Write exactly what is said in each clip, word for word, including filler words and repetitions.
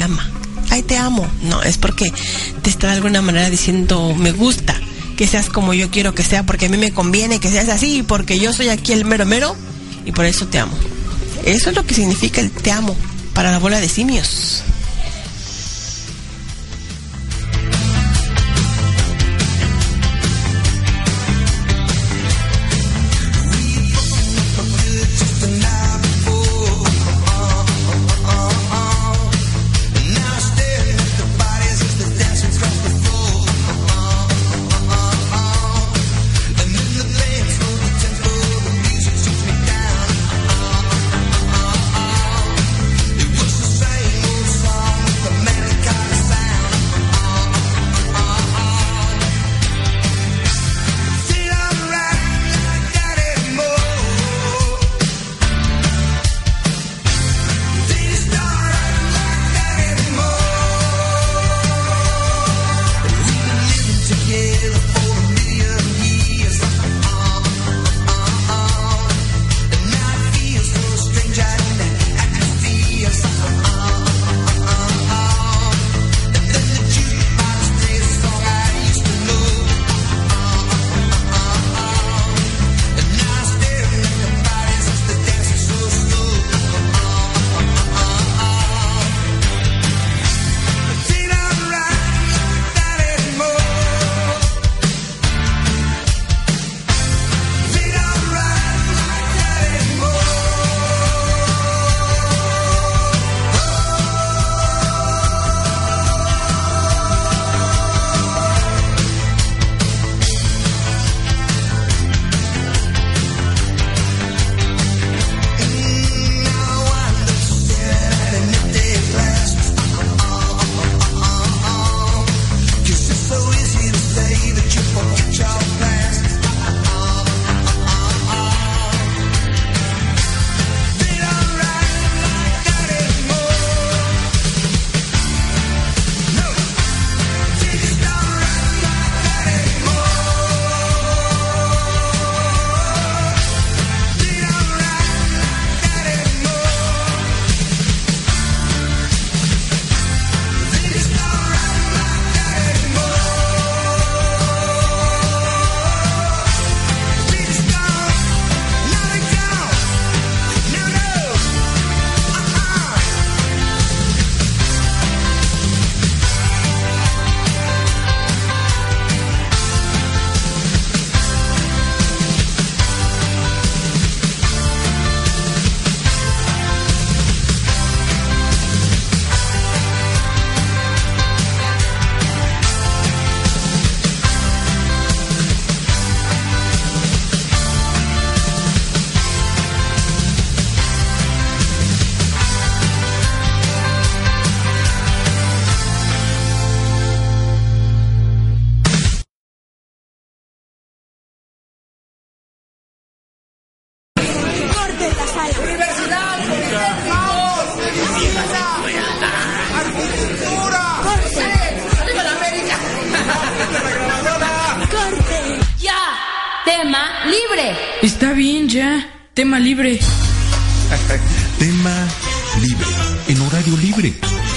ama. Ay, te amo. No, es porque te está de alguna manera diciendo, me gusta que seas como yo quiero que sea, porque a mí me conviene que seas así, porque yo soy aquí el mero mero y por eso te amo. Eso es lo que significa el te amo para la bola de simios. Tema libre. Está bien ya. Tema libre. Tema libre. En horario libre.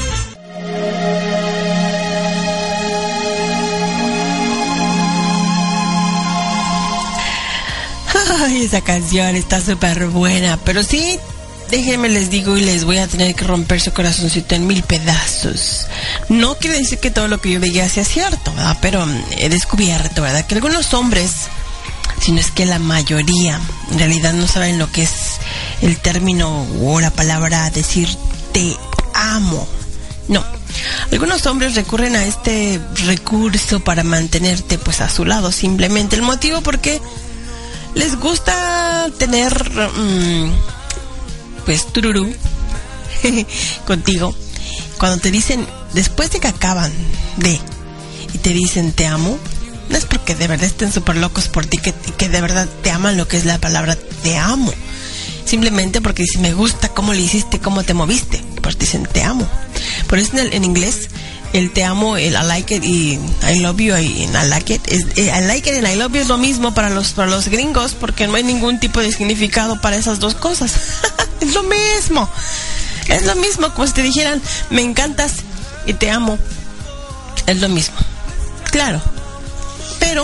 Ay, esa canción está súper buena. Pero sí, déjenme les digo y les voy a tener que romper su corazoncito en mil pedazos. No quiere decir que todo lo que yo diga sea cierto, ¿verdad? Pero he descubierto, ¿verdad?, que algunos hombres, si no es que la mayoría, en realidad no saben lo que es el término o la palabra decir te amo. No, algunos hombres recurren a este recurso para mantenerte pues a su lado, simplemente. El motivo porque les gusta tener mmm, pues tururú contigo. Cuando te dicen, después de que acaban de y te dicen te amo, no es porque de verdad estén súper locos por ti, que, que de verdad te aman lo que es la palabra te amo. Simplemente porque dicen, me gusta cómo le hiciste, cómo te moviste. Pues dicen te amo. Por eso en, el, en inglés, el te amo, el I like it y I love you y I like it, es, eh, I like it y I love you es lo mismo para los, para los gringos, porque no hay ningún tipo de significado para esas dos cosas. Es lo mismo. Es lo mismo como si te dijeran, me encantas y te amo. Es lo mismo. Claro. Pero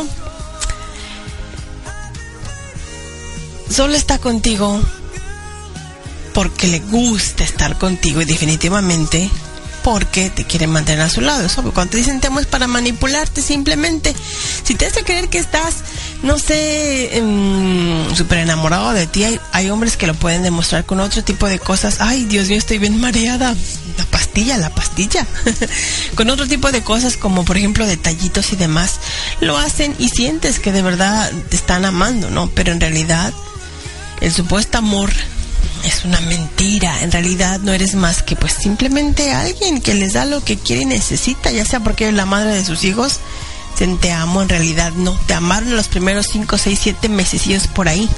solo está contigo porque le gusta estar contigo y definitivamente porque te quiere mantener a su lado. Es obvio. Cuando te dicen te amo es para manipularte simplemente. Si te hace creer que estás, no sé, mmm, súper enamorado de ti, hay, hay hombres que lo pueden demostrar con otro tipo de cosas. Ay, Dios mío, estoy bien mareada. La pastilla, la pastilla. Con otro tipo de cosas como, por ejemplo, detallitos y demás. Lo hacen y sientes que de verdad te están amando, ¿no? Pero en realidad, el supuesto amor es una mentira. En realidad no eres más que pues simplemente alguien que les da lo que quiere y necesita, ya sea porque eres la madre de sus hijos. Te amo, en realidad no. Te amaron los primeros cinco, seis, siete mesecillos por ahí.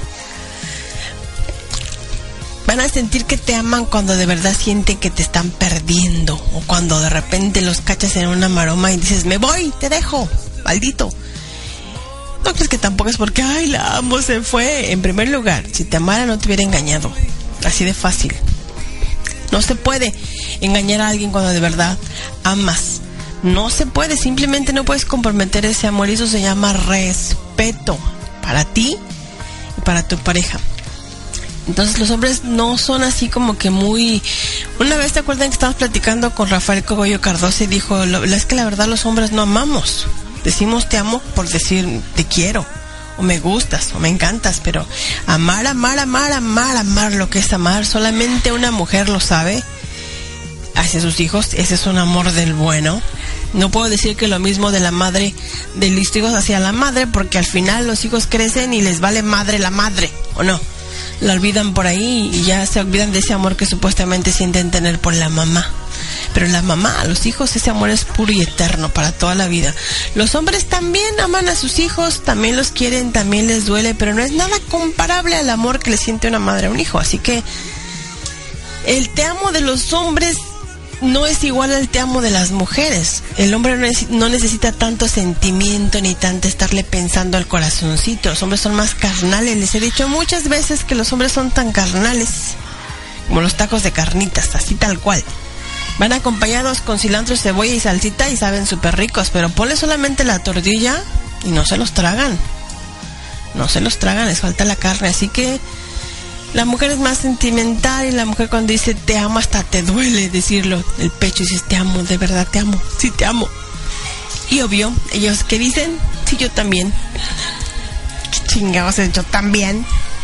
Van a sentir que te aman cuando de verdad sienten que te están perdiendo, o cuando de repente los cachas en una maroma y dices, me voy, te dejo, maldito. No crees que tampoco es porque, ay, la amo, se fue. En primer lugar, si te amara no te hubiera engañado. Así de fácil. No se puede engañar a alguien cuando de verdad amas. No se puede, simplemente no puedes comprometer ese amor y eso se llama respeto para ti y para tu pareja. Entonces los hombres no son así como que muy... Una vez te acuerdan que estábamos platicando con Rafael Cogollo Cardoso y dijo, lo, es que la verdad los hombres no amamos. Decimos te amo por decir te quiero, o me gustas, o me encantas, pero amar, amar, amar, amar, amar lo que es amar, solamente una mujer lo sabe. Hacia sus hijos, ese es un amor del bueno. No puedo decir que lo mismo de la madre de los hijos hacia la madre, porque al final los hijos crecen y les vale madre la madre, ¿o no? La olvidan por ahí y ya se olvidan de ese amor que supuestamente sienten tener por la mamá. Pero la mamá, a los hijos, ese amor es puro y eterno para toda la vida. Los hombres también aman a sus hijos, también los quieren, también les duele, pero no es nada comparable al amor que le siente una madre a un hijo. Así que el te amo de los hombres no es igual al te amo de las mujeres. El hombre no, es, no necesita tanto sentimiento ni tanto estarle pensando al corazoncito. Los hombres son más carnales. Les he dicho muchas veces que los hombres son tan carnales como los tacos de carnitas, así tal cual. Van acompañados con cilantro, cebolla y salsita y saben súper ricos, pero ponle solamente la tortilla y no se los tragan. No se los tragan, les falta la carne. Así que la mujer es más sentimental y la mujer cuando dice te amo hasta te duele decirlo. El pecho dices te amo, de verdad te amo, sí te amo. Y obvio, ellos que dicen, sí yo también. ¿Qué chingados he hecho también?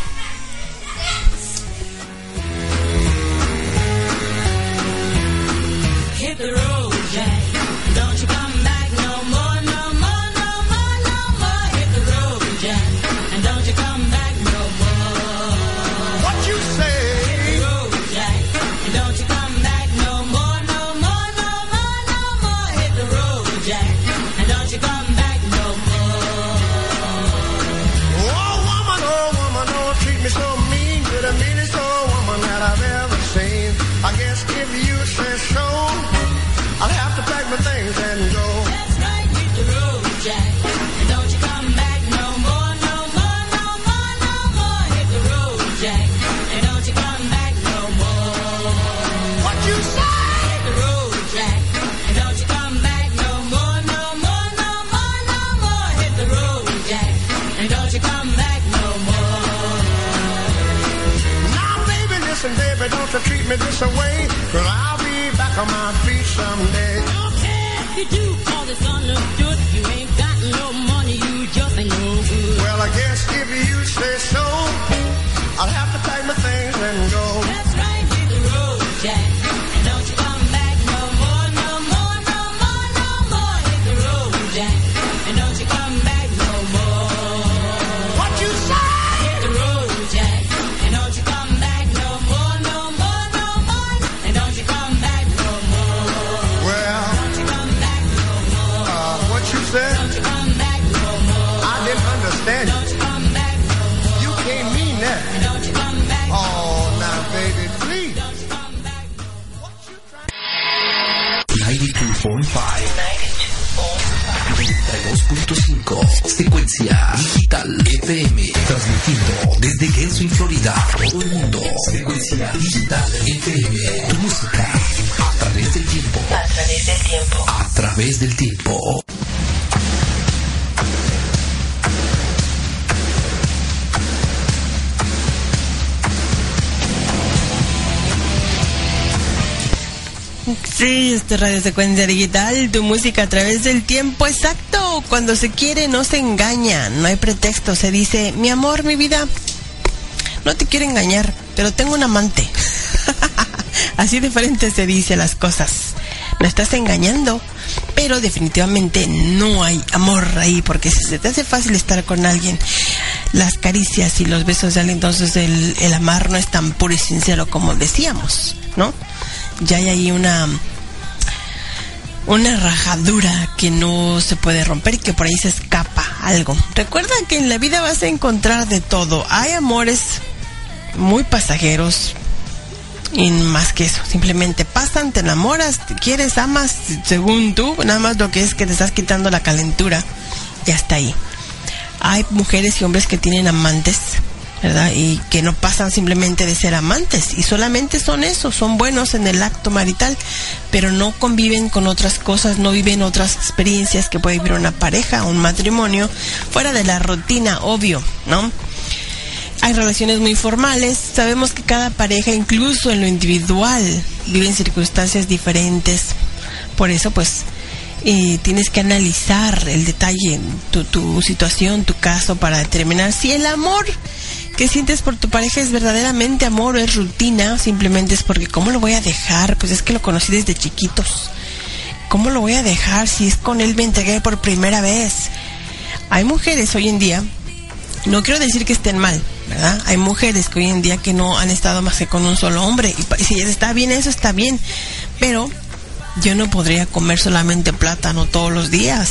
Things and go. That's right, hit the road, Jack. And don't you come back no more, no more, no more, no more. Hit the road, Jack. And don't you come back no more. What you say? Hit the road, Jack. And don't you come back no more, no more, no more, no more. Hit the road, Jack. And don't you come back no more. Now, baby, listen, baby, don't you treat me this way. Cause I'll be back on my feet someday. You do all this understood. You ain't got no money, you just ain't no good. Well, I guess if you say so, I'll have to pack my things and go. That's right, hit the road, Jack. And don't you come back no more, no more, no more, no more. Hit the road, Jack. And don't you come back no more. What you say? Hit the road, Jack. And don't you come back no more, no more, no more. And don't you come back no more. Well, don't you come back no more. I didn't understand you. Don't you come back no more. You can't mean that. Don't you come back no more. Oh, now, baby, please. Don't you come back no more. What you trying? ninety-two point five. ninety-two point five. noventa y dos punto cinco. Secuencia Digital F M. Transmitiendo desde Gainesville, Florida. Todo el mundo. Secuencia Digital F M. Tu música a través del tiempo. A través del tiempo. A través del tiempo. Sí, este Radio Secuencia Digital, tu música a través del tiempo. Exacto, cuando se quiere no se engaña, no hay pretexto. Se dice, mi amor, mi vida, no te quiero engañar, pero tengo un amante. Así de frente se dice las cosas. No estás engañando, pero definitivamente no hay amor ahí, porque si se te hace fácil estar con alguien, las caricias y los besos de alguien, entonces el, el amar no es tan puro y sincero como decíamos, ¿no? Ya hay ahí una una rajadura que no se puede romper y que por ahí se escapa algo. Recuerda que en la vida vas a encontrar de todo. Hay amores muy pasajeros y más que eso, simplemente pasan, te enamoras, te quieres, amas, según tú, nada más lo que es que te estás quitando la calentura y hasta ahí. Hay mujeres y hombres que tienen amantes, ¿verdad? Y que no pasan simplemente de ser amantes y solamente son eso, son buenos en el acto marital, pero no conviven con otras cosas, no viven otras experiencias que puede vivir una pareja, un matrimonio, fuera de la rutina, obvio, ¿no? Hay relaciones muy formales, sabemos que cada pareja, incluso en lo individual, vive en circunstancias diferentes, por eso pues y tienes que analizar el detalle, tu, tu situación, tu caso, para determinar si el amor que sientes por tu pareja es verdaderamente amor o es rutina, simplemente es porque ¿cómo lo voy a dejar? Pues es que lo conocí desde chiquitos. ¿Cómo lo voy a dejar si es con él me entregué por primera vez? Hay mujeres hoy en día, no quiero decir que estén mal, ¿verdad? Hay mujeres que hoy en día que no han estado más que con un solo hombre y si está bien eso, está bien, pero yo no podría comer solamente plátano todos los días.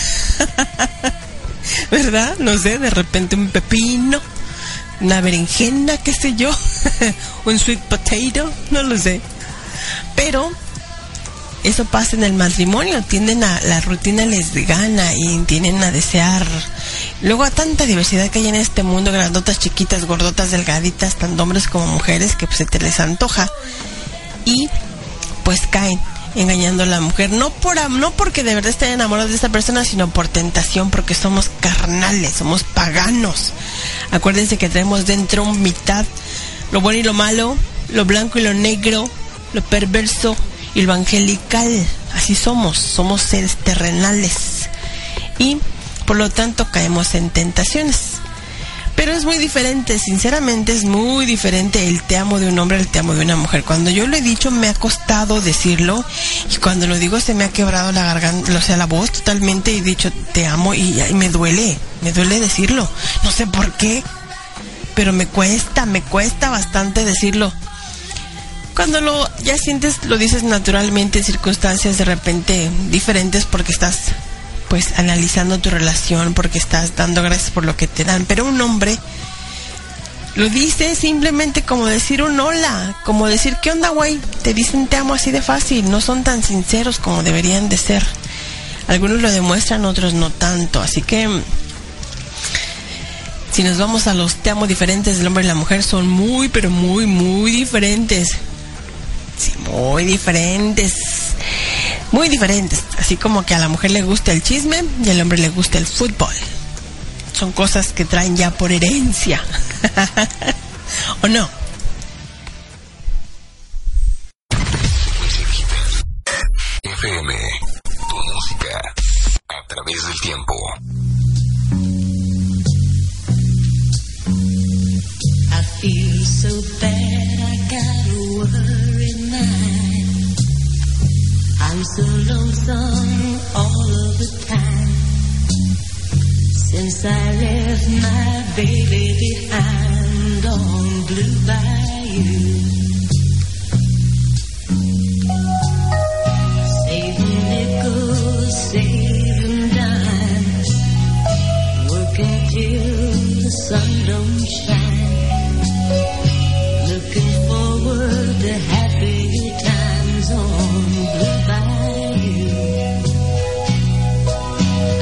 ¿Verdad? No sé, de repente un pepino, una berenjena, qué sé yo, un sweet potato, no lo sé. Pero eso pasa en el matrimonio, tienden a, la rutina les gana y tienden a desear. Luego a tanta diversidad que hay en este mundo, grandotas, chiquitas, gordotas, delgaditas, tanto hombres como mujeres, que pues se te les antoja y pues caen engañando a la mujer, no por no porque de verdad estén enamorados de esta persona, sino por tentación, porque somos carnales, somos paganos. Acuérdense que traemos dentro mitad lo bueno y lo malo, lo blanco y lo negro, lo perverso y lo angelical. Así somos, somos seres terrenales y por lo tanto caemos en tentaciones. Pero es muy diferente, sinceramente es muy diferente el te amo de un hombre al te amo de una mujer. Cuando yo lo he dicho me ha costado decirlo y cuando lo digo se me ha quebrado la garganta, o sea, la voz totalmente y he dicho te amo y, y me duele, me duele decirlo. No sé por qué, pero me cuesta, me cuesta bastante decirlo. Cuando lo ya sientes, lo dices naturalmente en circunstancias de repente diferentes porque estás pues analizando tu relación, porque estás dando gracias por lo que te dan. Pero un hombre lo dice simplemente como decir un hola, como decir ¿qué onda, güey? Te dicen te amo así de fácil, no son tan sinceros como deberían de ser. Algunos lo demuestran, otros no tanto, así que si nos vamos a los te amo diferentes del hombre y la mujer, son muy, pero muy, muy diferentes. Sí, muy diferentes. Muy diferentes. Así como que a la mujer le gusta el chisme y al hombre le gusta el fútbol. Son cosas que traen ya por herencia. ¿O no? F M, tu música a través del tiempo. I feel so bad, I got a worried mind. I'm so lonesome all of the time. Since I left my baby behind on Blue Bayou. Saving nickels, saving dimes, working till the sun don't shine. Looking forward to happy times on Blue Bayou.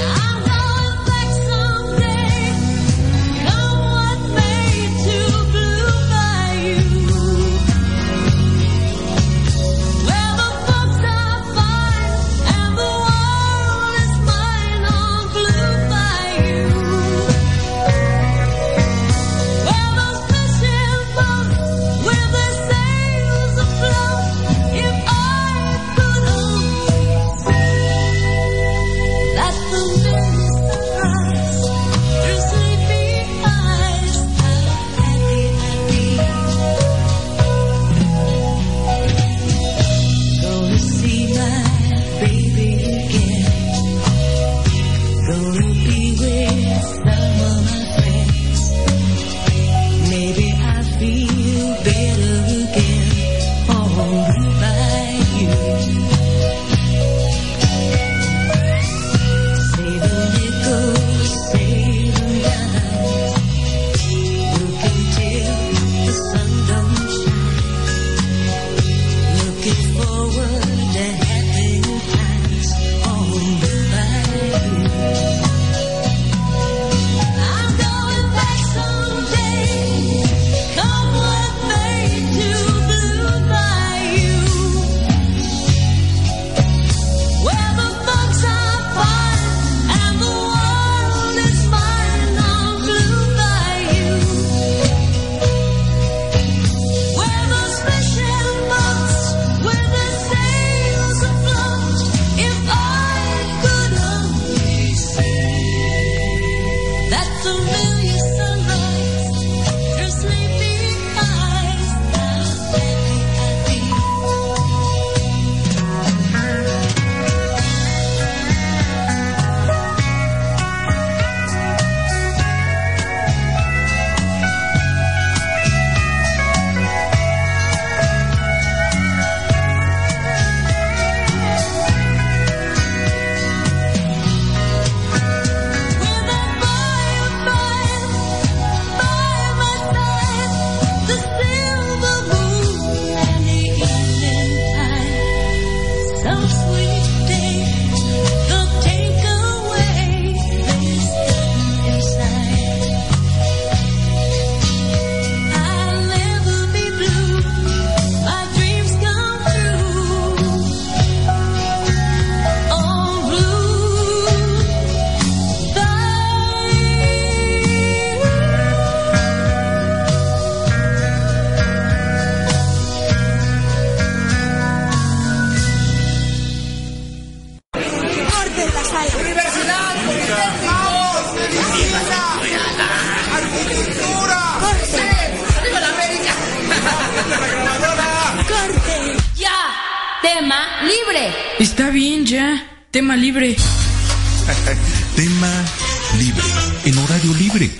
Universidad, Politécnico, Medicina, Arquitectura. ¡Viva la América! ¡La grabadora! ¡Corte! ¡Ya! Tema libre. Está bien ya. Tema libre. Tema libre. En horario libre.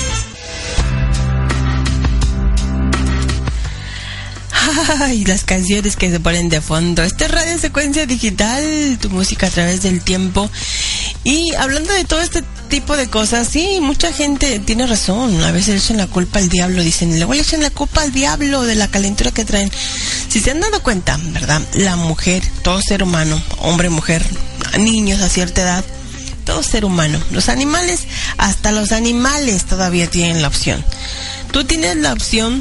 Ay, las canciones que se ponen de fondo. Este es Radio Secuencia Digital, tu música a través del tiempo. Y hablando de todo este tipo de cosas, sí, mucha gente tiene razón. A veces le echan la culpa al diablo, dicen, luego le echan la culpa al diablo de la calentura que traen. Si se han dado cuenta, ¿verdad? La mujer, todo ser humano, hombre, mujer, niños a cierta edad, todo ser humano. Los animales, hasta los animales todavía tienen la opción. Tú tienes la opción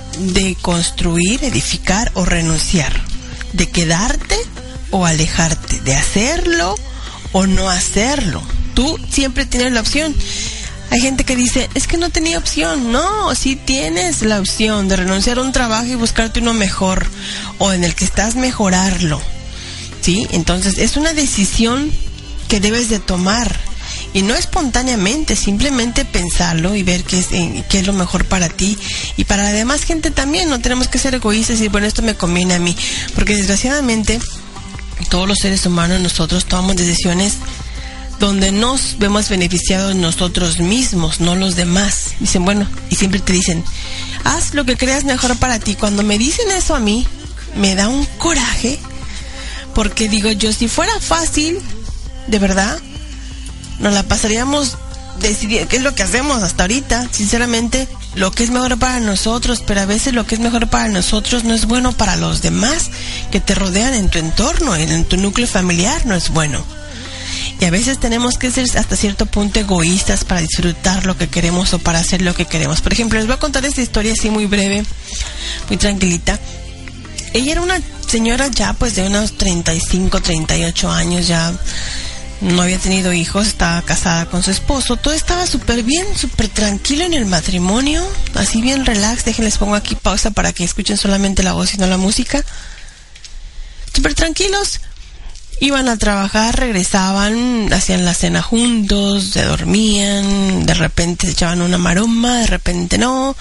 de construir, edificar o renunciar, de quedarte o alejarte, de hacerlo o no hacerlo. Tú siempre tienes la opción. Hay gente que dice, es que no tenía opción. No, sí tienes la opción de renunciar a un trabajo y buscarte uno mejor, o en el que estás mejorarlo, ¿sí? Entonces es una decisión que debes de tomar. Y no espontáneamente, simplemente pensarlo y ver qué es, eh, qué es lo mejor para ti y para la demás gente también. No tenemos que ser egoístas y decir, bueno, esto me conviene a mí. Porque desgraciadamente, todos los seres humanos, nosotros tomamos decisiones donde nos vemos beneficiados nosotros mismos, no los demás. Dicen, bueno, y siempre te dicen, haz lo que creas mejor para ti. Cuando me dicen eso a mí, me da un coraje, porque digo yo, si fuera fácil, de verdad, nos la pasaríamos decidiendo qué es lo que hacemos hasta ahorita. Sinceramente, lo que es mejor para nosotros, pero a veces lo que es mejor para nosotros no es bueno para los demás que te rodean en tu entorno, en tu núcleo familiar, no es bueno. Y a veces tenemos que ser hasta cierto punto egoístas para disfrutar lo que queremos o para hacer lo que queremos. Por ejemplo, les voy a contar esta historia así muy breve, muy tranquilita. Ella era una señora ya pues de unos treinta y cinco, treinta y ocho años, ya no había tenido hijos, estaba casada con su esposo, todo estaba súper bien, súper tranquilo en el matrimonio, así bien relax. Déjenles pongo aquí pausa para que escuchen solamente la voz y no la música. Súper tranquilos, iban a trabajar, regresaban, hacían la cena juntos, se dormían, de repente se echaban una maroma, de repente no,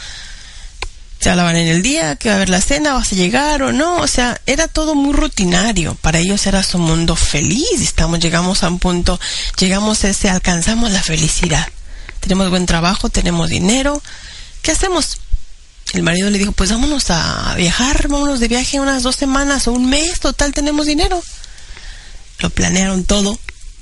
se hablaban en el día, que va a haber la cena, vas a llegar o no, o sea, era todo muy rutinario. Para ellos era su mundo feliz. Estamos, llegamos a un punto, llegamos a ese, alcanzamos la felicidad. Tenemos buen trabajo, tenemos dinero, ¿qué hacemos? El marido le dijo, pues vámonos a viajar, vámonos de viaje unas dos semanas o un mes, total tenemos dinero. Lo planearon todo.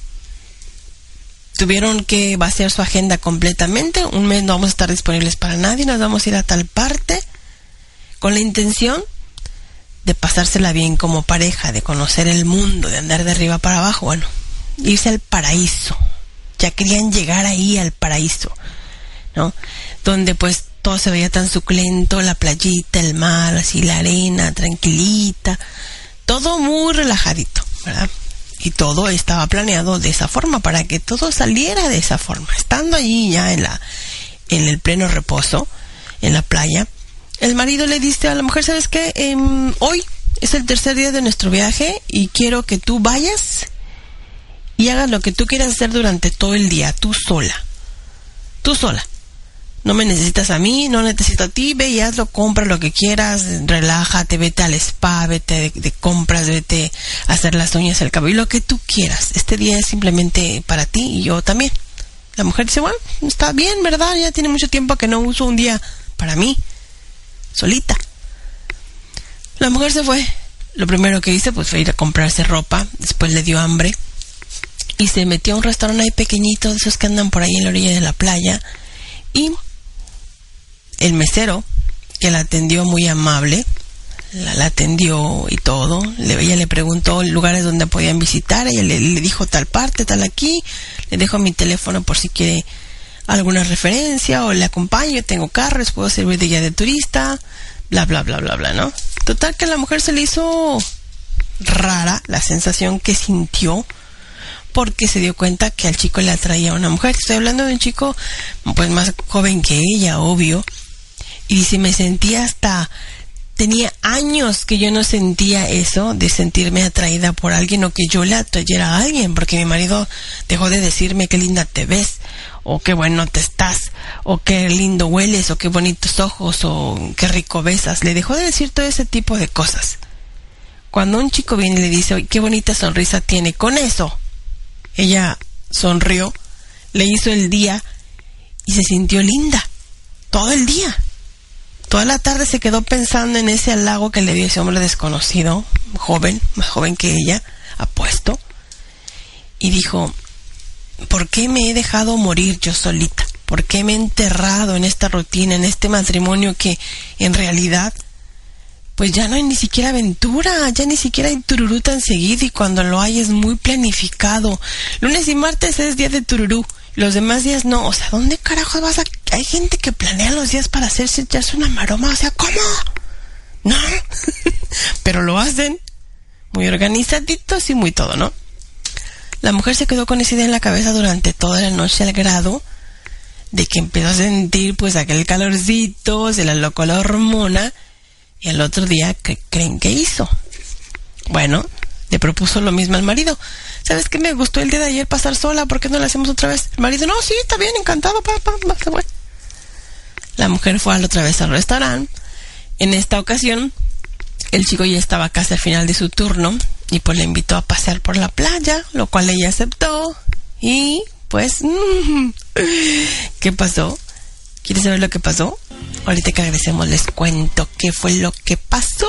Tuvieron que vaciar su agenda completamente. Un mes no vamos a estar disponibles para nadie, nos vamos a ir a tal parte, con la intención de pasársela bien como pareja, de conocer el mundo, de andar de arriba para abajo, bueno, irse al paraíso. Ya querían llegar ahí al paraíso, ¿no? Donde pues todo se veía tan suculento, la playita, el mar, así la arena, tranquilita, todo muy relajadito, ¿verdad? Y todo estaba planeado de esa forma, para que todo saliera de esa forma. Estando allí ya en la, en el pleno reposo, en la playa, el marido le dice a la mujer, ¿sabes qué? Eh, hoy es el tercer día de nuestro viaje y quiero que tú vayas y hagas lo que tú quieras hacer durante todo el día, tú sola. Tú sola. No me necesitas a mí, no necesito a ti, ve y hazlo, compra lo que quieras, relájate, vete al spa, vete de, de compras, vete a hacer las uñas, el cabello, lo que tú quieras. Este día es simplemente para ti y yo también. La mujer dice, bueno, está bien, ¿verdad? Ya tiene mucho tiempo que no uso un día para mí, solita. La mujer se fue. Lo primero que hizo pues fue ir a comprarse ropa, después le dio hambre y se metió a un restaurante ahí pequeñito, de esos que andan por ahí en la orilla de la playa, y el mesero, que la atendió muy amable, la, la atendió y todo, le, ella le preguntó lugares donde podían visitar, ella le, le dijo tal parte, tal aquí, le dejo mi teléfono por si quiere alguna referencia o le acompaño, yo tengo carro, les puedo servir de guía de turista, bla bla bla bla bla, ¿no? Total que a la mujer se le hizo rara la sensación que sintió, porque se dio cuenta que al chico le atraía a una mujer. Estoy hablando de un chico pues más joven que ella, obvio. Y dice, me sentía hasta tenía años que yo no sentía eso de sentirme atraída por alguien o que yo le atrayera a alguien, porque mi marido dejó de decirme qué linda te ves, o qué bueno te estás, o qué lindo hueles, o qué bonitos ojos, o qué rico besas. Le dejó de decir todo ese tipo de cosas. Cuando un chico viene y le dice, oye, qué bonita sonrisa tiene, con eso ella sonrió, le hizo el día y se sintió linda todo el día. Toda la tarde se quedó pensando en ese halago que le dio ese hombre desconocido, joven, más joven que ella, apuesto, y dijo, ¿por qué me he dejado morir yo solita? ¿Por qué me he enterrado en esta rutina, en este matrimonio que en realidad pues ya no hay ni siquiera aventura, ya ni siquiera hay tururú tan seguido, y cuando lo hay es muy planificado? Lunes y martes es día de tururú, los demás días no. O sea, ¿dónde carajo vas a...? Hay gente que planea los días para hacerse ya una maroma. O sea, ¿cómo? ¿No? Pero lo hacen muy organizaditos y muy todo, ¿no? La mujer se quedó con esa idea en la cabeza durante toda la noche, al grado de que empezó a sentir pues aquel calorcito, se le alocó la hormona, y al otro día, ¿qué creen que hizo? Bueno, le propuso lo mismo al marido. ¿Sabes qué? Me gustó el día de ayer pasar sola, ¿por qué no lo hacemos otra vez? El marido, no, sí, está bien, encantado, pa, pa, pa, se fue. La mujer fue otra vez al restaurante. En esta ocasión, el chico ya estaba casi al final de su turno, y pues le invitó a pasear por la playa, lo cual ella aceptó. Y pues, ¿qué pasó? ¿Quieres saber lo que pasó? Ahorita que regresemos les cuento qué fue lo que pasó.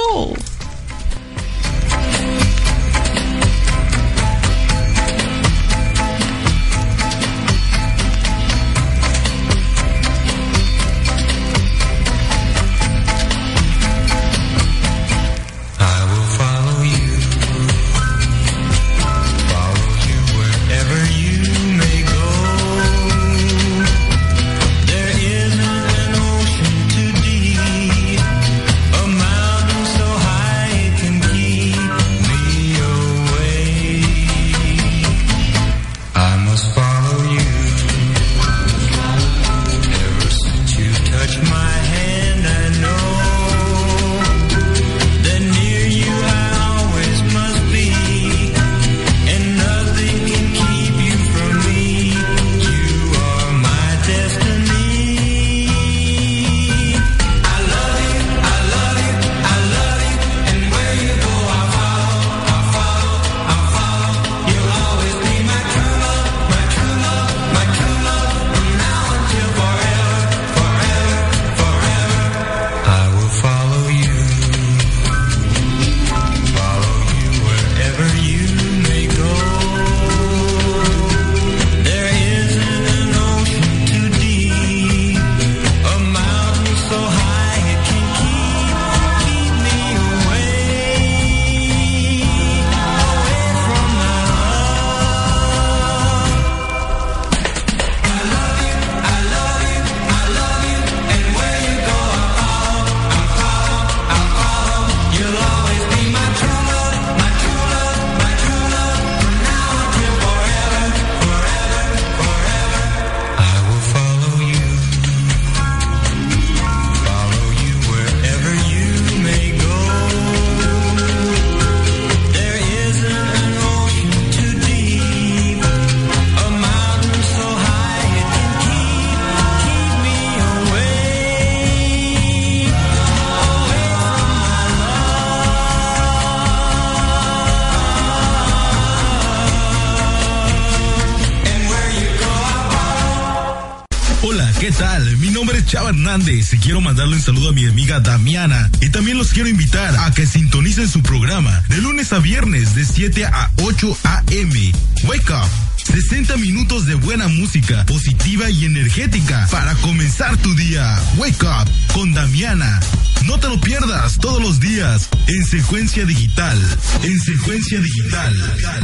Chava Hernández, y quiero mandarle un saludo a mi amiga Damiana, y también los quiero invitar a que sintonicen su programa de lunes a viernes de siete a ocho a eme. Wake Up, sesenta minutos de buena música positiva y energética para comenzar tu día. Wake Up con Damiana. No te lo pierdas todos los días en Secuencia Digital. En Secuencia Digital.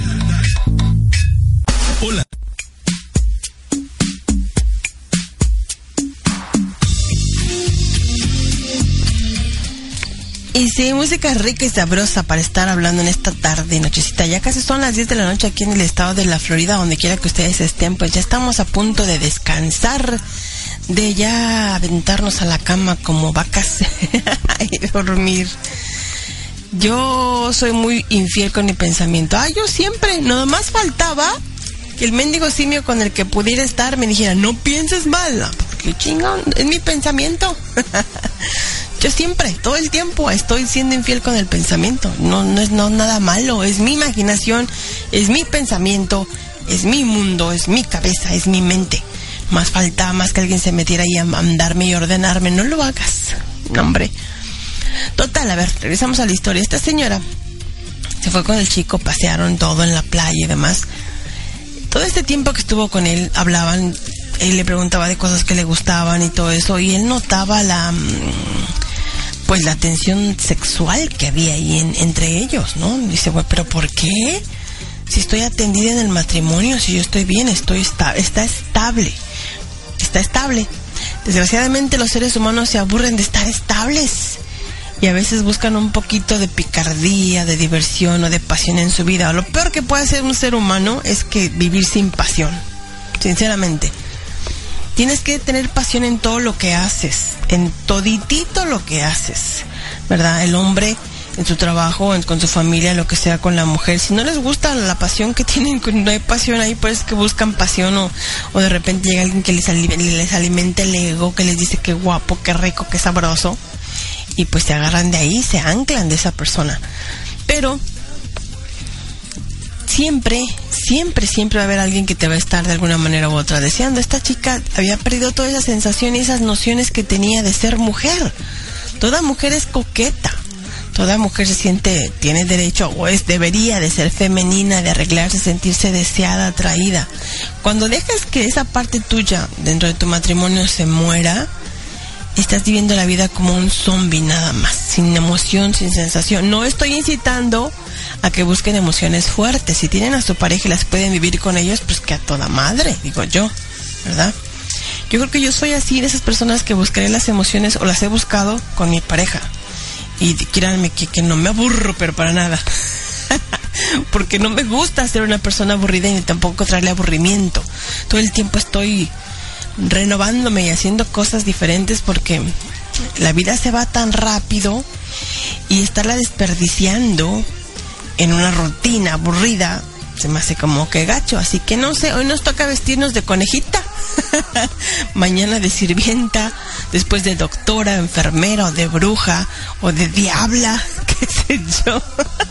Hola. Y sí, música rica y sabrosa para estar hablando en esta tarde, nochecita. Ya casi son las diez de la noche aquí en el estado de la Florida, donde quiera que ustedes estén, pues ya estamos a punto de descansar. de ya aventarnos a la cama como vacas y dormir. Yo soy muy infiel con mi pensamiento. Ah, yo siempre, nada más faltaba que el mendigo simio con el que pudiera estar me dijera, no pienses mal, porque chingón, es mi pensamiento. Yo siempre, todo el tiempo estoy siendo infiel con el pensamiento. No, no es no, nada malo, es mi imaginación, es mi pensamiento, es mi mundo, es mi cabeza, es mi mente. Más faltaba más que alguien se metiera ahí a mandarme y ordenarme. No lo hagas, no, hombre. Total, a ver, regresamos a la historia. Esta señora se fue con el chico, pasearon todo en la playa y demás. Todo este tiempo que estuvo con él, hablaban, él le preguntaba de cosas que le gustaban y todo eso, y él notaba la, pues la tensión sexual que había ahí en, entre ellos, ¿no? Dice, güey, ¿pero por qué? Si estoy atendida en el matrimonio, si yo estoy bien, estoy esta, está estable, está estable. Desgraciadamente los seres humanos se aburren de estar estables y a veces buscan un poquito de picardía, de diversión o de pasión en su vida. Lo peor que puede hacer un ser humano es que vivir sin pasión, sinceramente. Tienes que tener pasión en todo lo que haces, en toditito lo que haces, ¿verdad? El hombre en su trabajo, en, con su familia, lo que sea, con la mujer. Si no les gusta la pasión que tienen, no hay pasión ahí, pues que buscan pasión o, o de repente llega alguien que les, les alimente el ego, que les dice qué guapo, qué rico, qué sabroso, y pues se agarran de ahí, se anclan de esa persona. Pero siempre, siempre, siempre va a haber alguien que te va a estar de alguna manera u otra deseando. Esta chica había perdido toda esa sensación y esas nociones que tenía de ser mujer. Toda mujer es coqueta. Toda mujer se siente, tiene derecho o es, debería de ser femenina, de arreglarse, sentirse deseada, atraída. Cuando dejas que esa parte tuya dentro de tu matrimonio se muera, estás viviendo la vida como un zombie nada más, sin emoción, sin sensación. No estoy incitando a que busquen emociones fuertes. Si tienen a su pareja y las pueden vivir con ellos, pues que a toda madre, digo yo, ¿verdad? Yo creo que yo soy así, de esas personas que buscaré las emociones o las he buscado con mi pareja. Y créanme que, que no me aburro, pero para nada. Porque no me gusta ser una persona aburrida y ni tampoco traerle aburrimiento. Todo el tiempo estoy renovándome y haciendo cosas diferentes porque la vida se va tan rápido y estarla desperdiciando en una rutina aburrida se me hace como que gacho. Así que no sé, hoy nos toca vestirnos de conejita, mañana de sirvienta, después de doctora, enfermera o de bruja o de diabla, qué sé yo.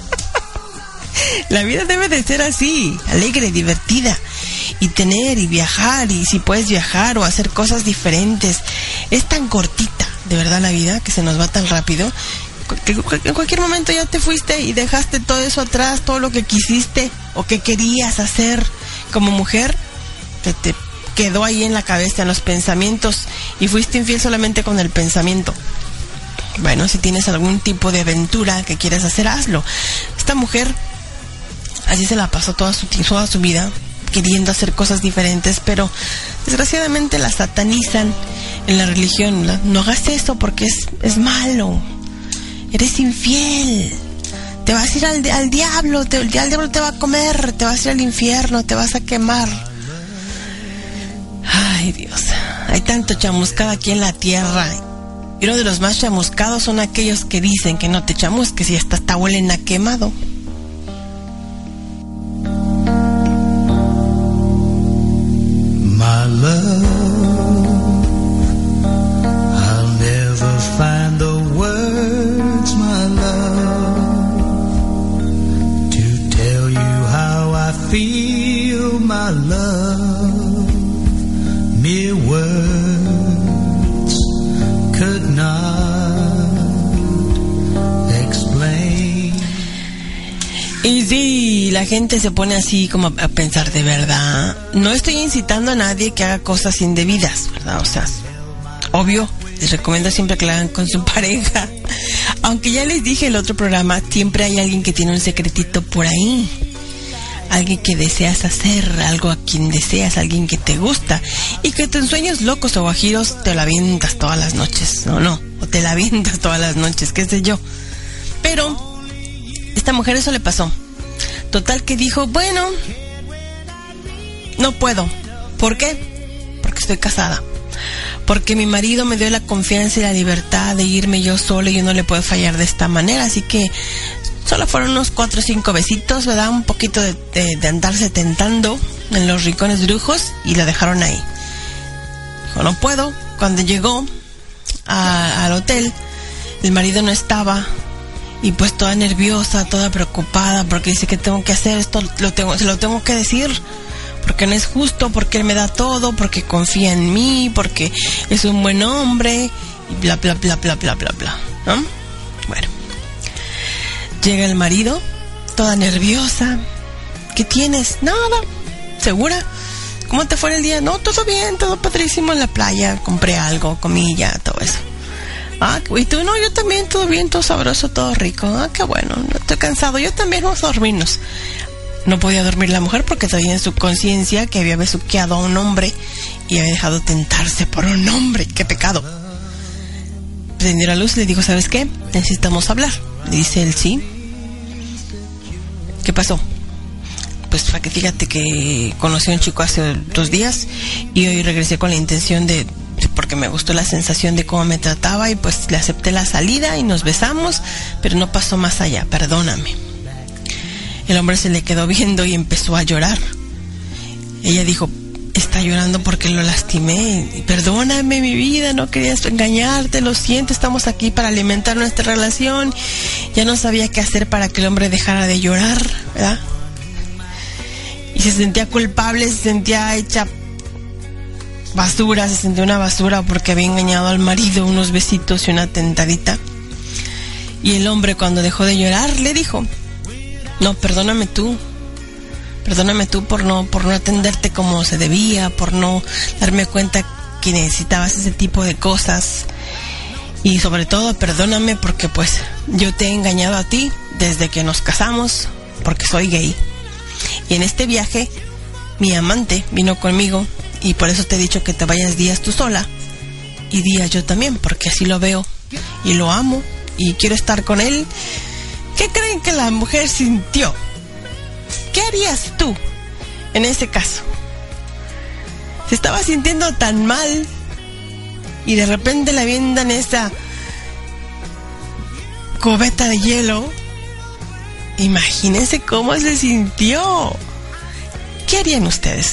La vida debe de ser así, alegre, divertida, y tener y viajar, y si puedes viajar o hacer cosas diferentes. Es tan cortita, de verdad, la vida, que se nos va tan rápido, que en cualquier momento ya te fuiste y dejaste todo eso atrás, todo lo que quisiste o que querías hacer como mujer, que te quedó ahí en la cabeza, en los pensamientos, y fuiste infiel solamente con el pensamiento. Bueno, si tienes algún tipo de aventura que quieras hacer, hazlo. Esta mujer así se la pasó toda su, toda su vida queriendo hacer cosas diferentes, pero desgraciadamente la satanizan en la religión. No, no hagas eso porque es, es malo, eres infiel, te vas a ir al, al diablo, te, el diablo te va a comer, te vas a ir al infierno, te vas a quemar. Ay, Dios, hay tanto chamuscado aquí en la tierra, y uno de los más chamuscados son aquellos que dicen que no te chamusques y hasta hasta huelen a quemado. My love, I'll never find the words, my love, to tell you how I feel, my love. Mere words could not explain. Y sí, la gente se pone así como a pensar, de verdad, no estoy incitando a nadie que haga cosas indebidas, ¿verdad? O sea, obvio, les recomiendo siempre que la hagan con su pareja. Aunque ya les dije el otro programa, siempre hay alguien que tiene un secretito por ahí. Alguien que deseas hacer, algo a quien deseas, alguien que te gusta, y que en sueños locos o guajiros te la avientas todas las noches, no, no, o te la avientas todas las noches, qué sé yo. Pero esta mujer eso le pasó. Total que dijo, bueno, no puedo. ¿Por qué? Porque estoy casada. porque mi marido me dio la confianza y la libertad de irme yo sola y yo no le puedo fallar de esta manera, así que solo fueron unos cuatro o cinco besitos, ¿verdad? Un poquito de, de, de andarse tentando en los rincones brujos y lo dejaron ahí. Dijo, no puedo. Cuando llegó a, al hotel, el marido no estaba y pues toda nerviosa, toda preocupada porque dice que tengo que hacer esto, lo tengo, se lo tengo que decir porque no es justo, porque él me da todo, porque confía en mí, porque es un buen hombre y bla bla bla bla bla bla bla, ¿no? Bueno, llega el marido, toda nerviosa. ¿Qué tienes? Nada. ¿Segura? ¿Cómo te fue el día? No, todo bien, todo padrísimo en la playa. Compré algo, comí ya, todo eso. Ah, ¿y tú? No, yo también, todo bien, todo sabroso, todo rico. Ah, qué bueno, no estoy cansado. Yo también, vamos a dormirnos. No podía dormir la mujer porque traía en su conciencia que había besuqueado a un hombre y había dejado tentarse por un hombre. ¡Qué pecado! Prendió la luz y le dijo, ¿sabes qué? Necesitamos hablar. Le dice él, sí. ¿Qué pasó? Pues fíjate que conocí a un chico hace dos días y hoy regresé con la intención de, porque me gustó la sensación de cómo me trataba y pues le acepté la salida y nos besamos, pero no pasó más allá, perdóname. El hombre se le quedó viendo y empezó a llorar. Ella dijo, está llorando porque lo lastimé. Perdóname, mi vida, no querías engañarte, lo siento, estamos aquí para alimentar nuestra relación. Ya no sabía qué hacer para que el hombre dejara de llorar, ¿verdad? Y se sentía culpable, se sentía hecha basura, se sentía una basura porque había engañado al marido, unos besitos y una tentadita. Y el hombre, cuando dejó de llorar, le dijo, no, perdóname tú. Perdóname tú por no, por no atenderte como se debía, por no darme cuenta que necesitabas ese tipo de cosas. Y sobre todo, perdóname porque pues yo te he engañado a ti desde que nos casamos, porque soy gay. Y en este viaje, mi amante vino conmigo y por eso te he dicho que te vayas días tú sola y días yo también, porque así lo veo y lo amo y quiero estar con él. ¿Qué creen que la mujer sintió? ¿Qué harías tú en ese caso? Se estaba sintiendo tan mal y de repente la avientan esa cubeta de hielo. Imagínense cómo se sintió. ¿Qué harían ustedes?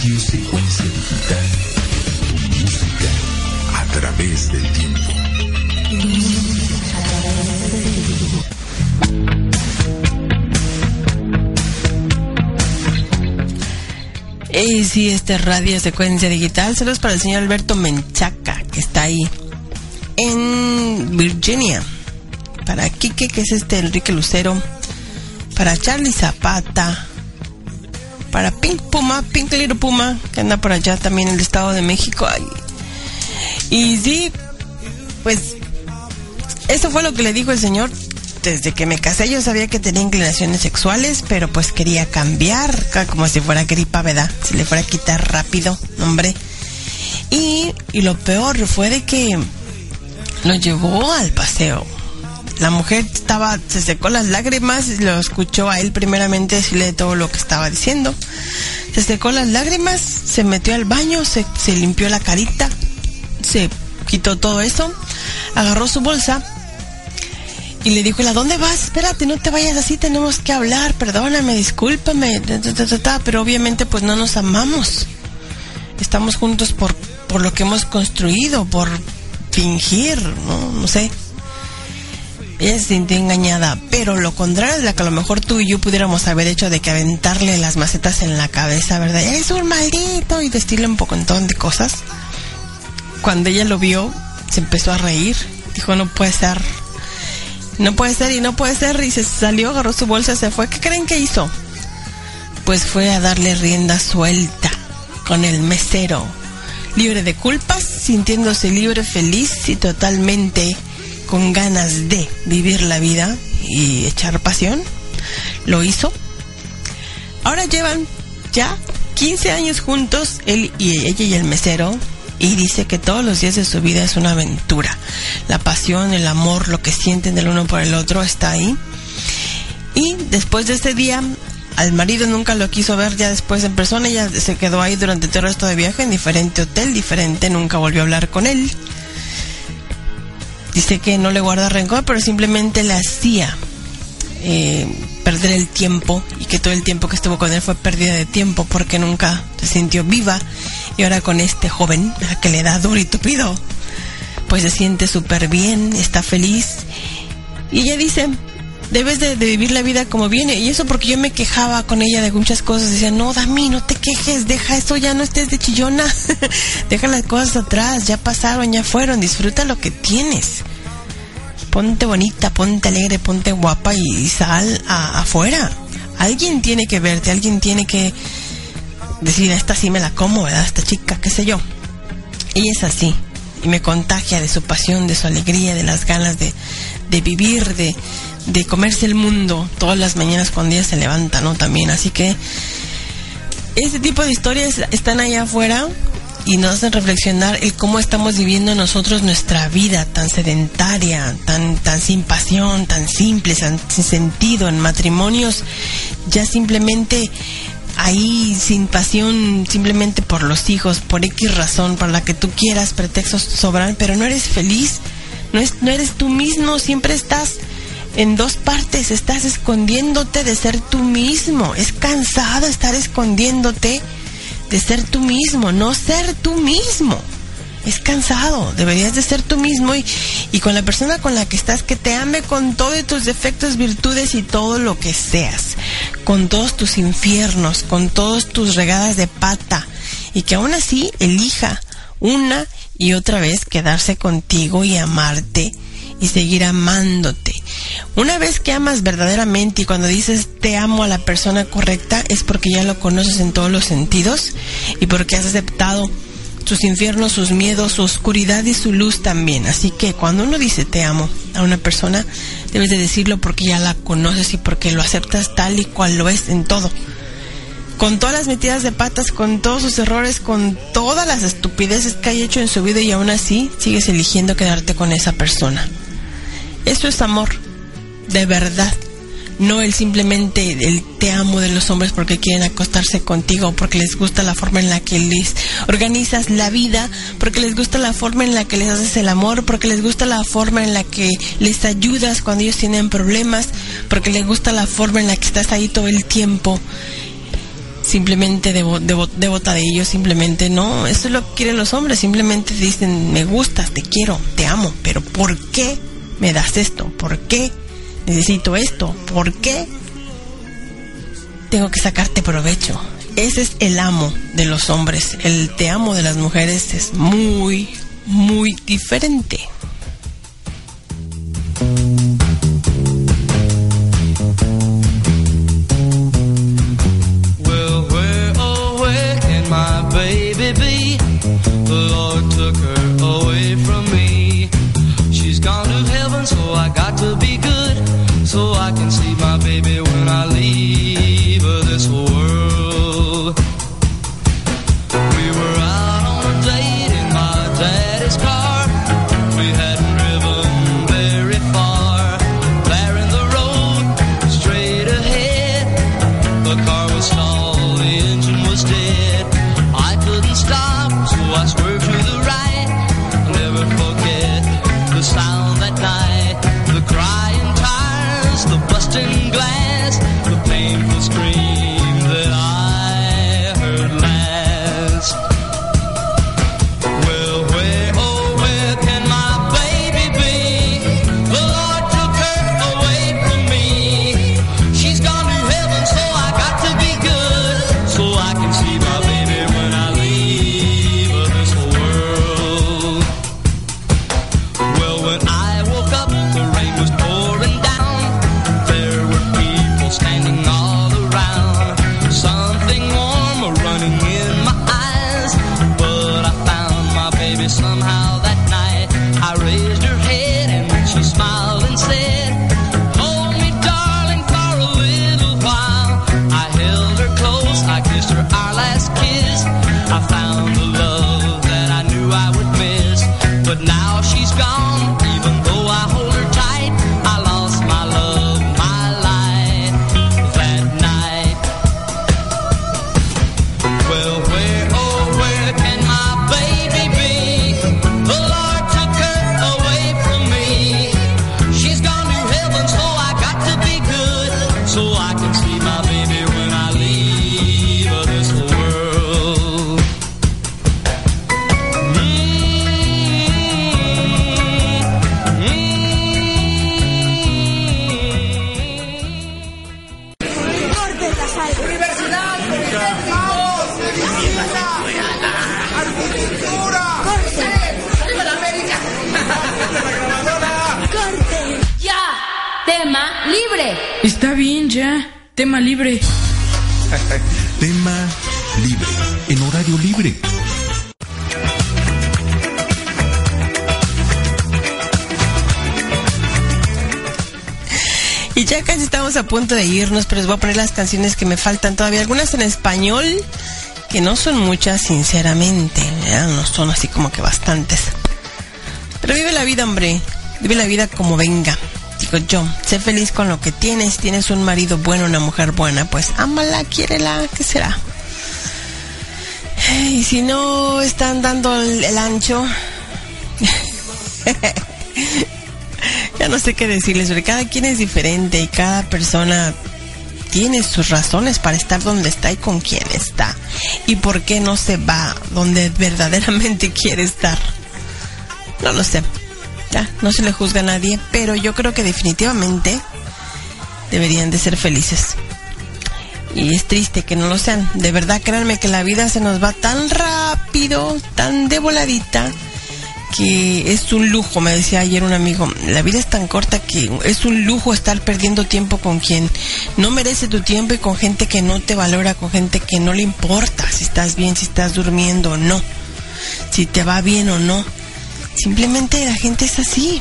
Radio Secuencia Digital, tu música a través del tiempo. Y sí, este Radio Secuencia Digital. Saludos para el señor Alberto Menchaca, que está ahí en Virginia. Para Quique, que es este Enrique Lucero. Para Charlie Zapata. Para Pink Puma, Pink Little Puma, que anda por allá también en el Estado de México. Ay. Y sí, pues eso fue lo que le dijo el señor. Desde que me casé yo sabía que tenía inclinaciones sexuales, pero pues quería cambiar, como si fuera gripa, ¿verdad? Si le fuera a quitar rápido, hombre. Y, y lo peor fue de que lo llevó al paseo. La mujer estaba, se secó las lágrimas, lo escuchó a él primeramente decirle todo lo que estaba diciendo. Se secó las lágrimas, se metió al baño, se, se limpió la carita, se quitó todo eso, agarró su bolsa y le dijo: ¿a dónde vas? Espérate, no te vayas así, tenemos que hablar, perdóname, discúlpame, pero obviamente pues no nos amamos. Estamos juntos por, por lo que hemos construido, por fingir, no, no sé. Ella se sintió engañada, pero lo contrario de lo que a lo mejor tú y yo pudiéramos haber hecho, de que aventarle las macetas en la cabeza, ¿verdad? ¡Es un maldito! Y decirle un pocontón de cosas. Cuando ella lo vio, se empezó a reír. Dijo: no puede ser. No puede ser y no puede ser. Y se salió, agarró su bolsa, se fue. ¿Qué creen que hizo? Pues fue a darle rienda suelta con el mesero. Libre de culpas, sintiéndose libre, feliz y totalmente con ganas de vivir la vida y echar pasión. Lo hizo. Ahora llevan ya quince años juntos, él y ella y el mesero, y dice que todos los días de su vida es una aventura. La pasión, el amor, lo que sienten del uno por el otro está ahí. Y después de ese día, al marido nunca lo quiso ver ya después en persona. Ella se quedó ahí durante todo el resto de viaje en diferente hotel, diferente, nunca volvió a hablar con él. Dice que no le guarda rencor, pero simplemente le hacía eh, perder el tiempo, y que todo el tiempo que estuvo con él fue pérdida de tiempo porque nunca se sintió viva. Y ahora con este joven, que le da duro y tupido, pues se siente súper bien, está feliz. Y ella dice: debes de, de vivir la vida como viene. Y eso porque yo me quejaba con ella de muchas cosas. Decía: no, Dami, no te quejes, deja eso, ya no estés de chillona. Deja las cosas atrás, ya pasaron, ya fueron, disfruta lo que tienes. Ponte bonita, ponte alegre, ponte guapa y, y sal a, afuera. Alguien tiene que verte, alguien tiene que decir: esta sí me la como, ¿verdad? Esta chica, qué sé yo. Ella es así, y me contagia de su pasión, de su alegría, de las ganas de, de vivir, de, de comerse el mundo todas las mañanas cuando ella se levanta, ¿no? También, así que ese tipo de historias están allá afuera y nos hacen reflexionar el cómo estamos viviendo nosotros nuestra vida tan sedentaria, tan, tan sin pasión, tan simple, tan sin sentido, en matrimonios ya simplemente ahí sin pasión, simplemente por los hijos, por X razón, por la que tú quieras, pretextos sobran, pero no eres feliz, no, es, no eres tú mismo, siempre estás en dos partes, estás escondiéndote de ser tú mismo. Es cansado estar escondiéndote de ser tú mismo, no ser tú mismo. Es cansado, deberías de ser tú mismo y, y con la persona con la que estás, que te ame con todos tus defectos, virtudes y todo lo que seas, con todos tus infiernos, con todas tus regadas de pata, y que aún así elija una y otra vez quedarse contigo y amarte y seguir amándote. Una vez que amas verdaderamente y cuando dices te amo a la persona correcta, es porque ya lo conoces en todos los sentidos y porque has aceptado sus infiernos, sus miedos, su oscuridad y su luz también. Así que cuando uno dice te amo a una persona, debes de decirlo porque ya la conoces y porque lo aceptas tal y cual lo es en todo. Con todas las metidas de patas, con todos sus errores, con todas las estupideces que hay hecho en su vida, y aún así sigues eligiendo quedarte con esa persona. Eso es amor, de verdad. No el simplemente el te amo de los hombres porque quieren acostarse contigo, porque les gusta la forma en la que les organizas la vida, porque les gusta la forma en la que les haces el amor, porque les gusta la forma en la que les ayudas cuando ellos tienen problemas, porque les gusta la forma en la que estás ahí todo el tiempo. simplemente devo, devo, devota de ellos, simplemente no, eso es lo que quieren los hombres, simplemente dicen, me gustas, te quiero, te amo, pero ¿por qué me das esto? ¿Por qué necesito esto? ¿Por qué tengo que sacarte provecho? Ese es el amo de los hombres. El te amo de las mujeres es muy, muy diferente. Well, where, oh, where can my baby be? The Lord took her away from me. She's gone to heaven, so I got to be good, so I can see my baby when I leave this world. We were out on a date in my daddy's car. We hadn't driven very far. There in the road, straight ahead, the car was stalled, the engine was dead. I couldn't stop, so I swerved to the right. I'll never forget the sound that night, the crying tires, the busting glass, the painful scream that I heard last. Well, where, oh, where can my baby be? The Lord took her away from me. She's gone to heaven, so I got to be good, so I can see my baby when I leave this world. Well, when I woke up, the rain was pouring down. There were people standing all around. Something warm running in my eyes. But I found my baby somehow that night. I raised her head and she smiled and said, hold me, darling, for a little while. I held her close, I kissed her our last kiss. I found the love that I knew I would miss. But now she's gone, even though I hold her tight. I lost my love, my life that night. Well, where, oh, where can my baby be? The Lord took her away from me. She's gone to heaven, so I got to be good, so I can see my baby when I leave this world. Universidad, Arquitectura. ¡Viva la América! ¡Corte! ¡Ya! Tema libre. Está bien ya. Tema libre. Tema libre, en horario libre. Y ya casi estamos a punto de irnos, pero les voy a poner las canciones que me faltan todavía. Algunas en español, que no son muchas, sinceramente. ¿eh? No son así como que bastantes. Pero vive la vida, hombre. Vive la vida como venga. Digo yo, sé feliz con lo que tienes. Si tienes un marido bueno, una mujer buena, pues ámala, quiérela, ¿qué será? Y si no están dando el, el ancho... Ya no sé qué decirles, porque cada quien es diferente y cada persona tiene sus razones para estar donde está y con quién está. Y por qué no se va donde verdaderamente quiere estar. No lo sé. Ya, no se le juzga a nadie, pero yo creo que definitivamente deberían de ser felices. Y es triste que no lo sean. De verdad, créanme que la vida se nos va tan rápido, tan de voladita, que es un lujo. Me decía ayer un amigo, la vida es tan corta que es un lujo estar perdiendo tiempo con quien no merece tu tiempo y con gente que no te valora, con gente que no le importa si estás bien, si estás durmiendo o no, si te va bien o no. Simplemente la gente es así.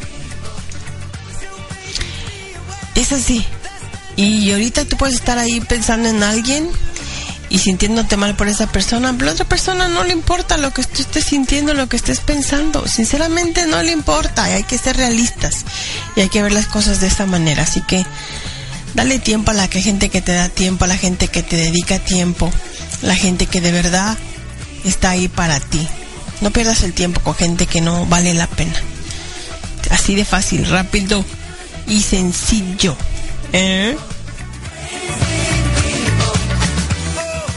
Es así. Y ahorita tú puedes estar ahí pensando en alguien y sintiéndote mal por esa persona, pero a la otra persona no le importa lo que tú estés sintiendo, lo que estés pensando. Sinceramente no le importa. Y hay que ser realistas y hay que ver las cosas de esa manera. Así que dale tiempo a la que gente que te da tiempo, a la gente que te dedica tiempo, la gente que de verdad está ahí para ti. No pierdas el tiempo con gente que no vale la pena. Así de fácil, rápido y sencillo. ¿Eh?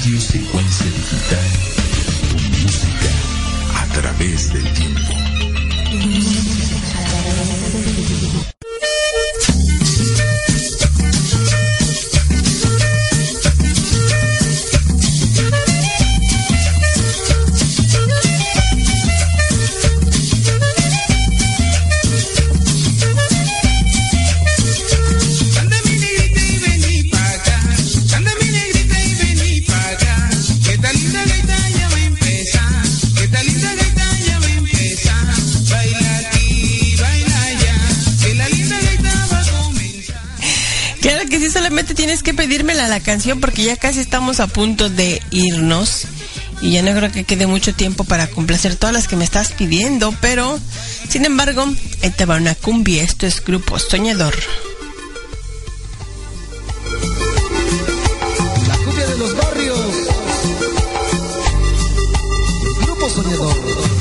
Radio Secuencia Digital, tu música a través del tiempo. Solamente tienes que pedírmela la canción porque ya casi estamos a punto de irnos y ya no creo que quede mucho tiempo para complacer todas las que me estás pidiendo, pero sin embargo, ahí te va una cumbia. Esto es Grupo Soñador. La cumbia de los barrios. Grupo Soñador.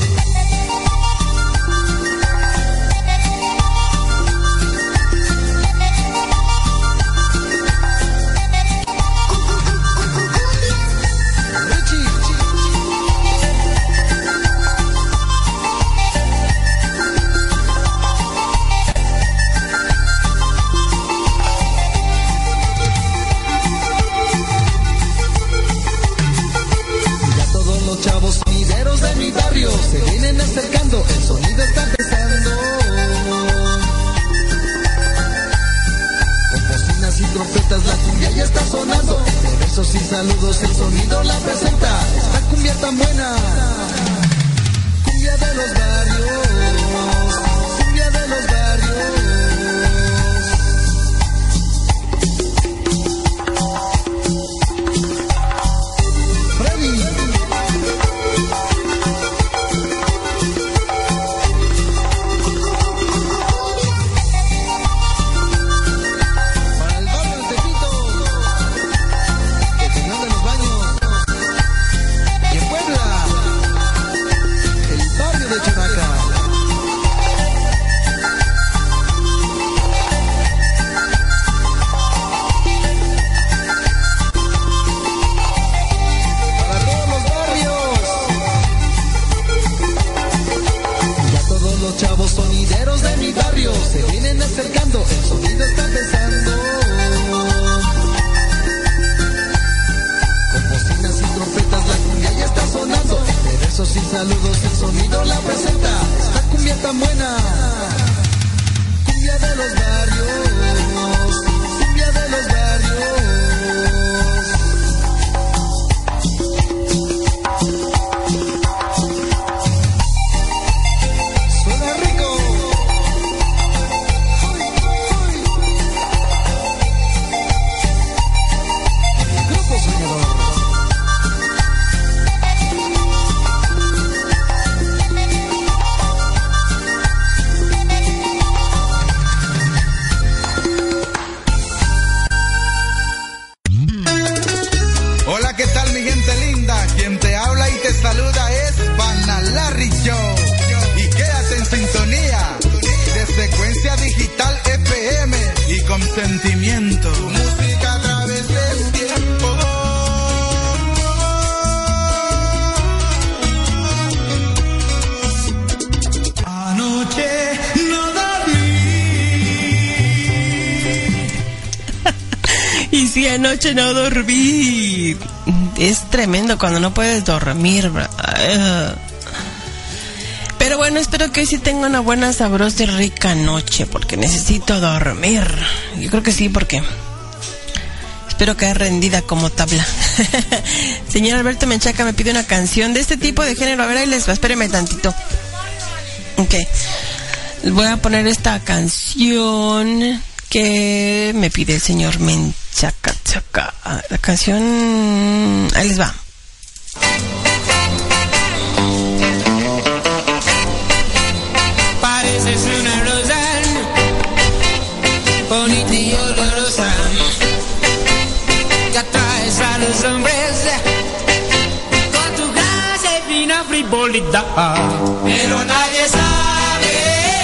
Se vienen acercando, el sonido está empezando. Con bocinas y trompetas la cumbia ya está sonando. De besos y saludos el sonido la presenta. Esta cumbia tan buena, cumbia de los barrios, cumbia de los barrios. Se vienen acercando, el sonido está empezando. Con bocinas y trompetas la cumbia ya está sonando. De besos y saludos el sonido la presenta. Esta cumbia tan buena, cumbia de los barrios, cumbia de los barrios. Saluda es Banalarri Show y quédate en sintonía de Secuencia Digital F M y con sentimiento. Tu música a través del tiempo. Anoche no dormí. Y si anoche no dormí. Es tremendo cuando no puedes dormir. Pero bueno, espero que hoy sí tenga una buena, sabrosa y rica noche, porque necesito dormir. Yo creo que sí, porque espero quedar rendida como tabla. Señor Alberto Menchaca me pide una canción de este tipo de género. A ver, ahí les va, espérenme tantito. Ok, voy a poner esta canción que me pide el señor Menchaca. Chaca. La canción, ahí les va. Pareces una rosa, bonita y olorosa, que atraes a los hombres con tu gracia y fina frivolidad. Pero nadie sabe,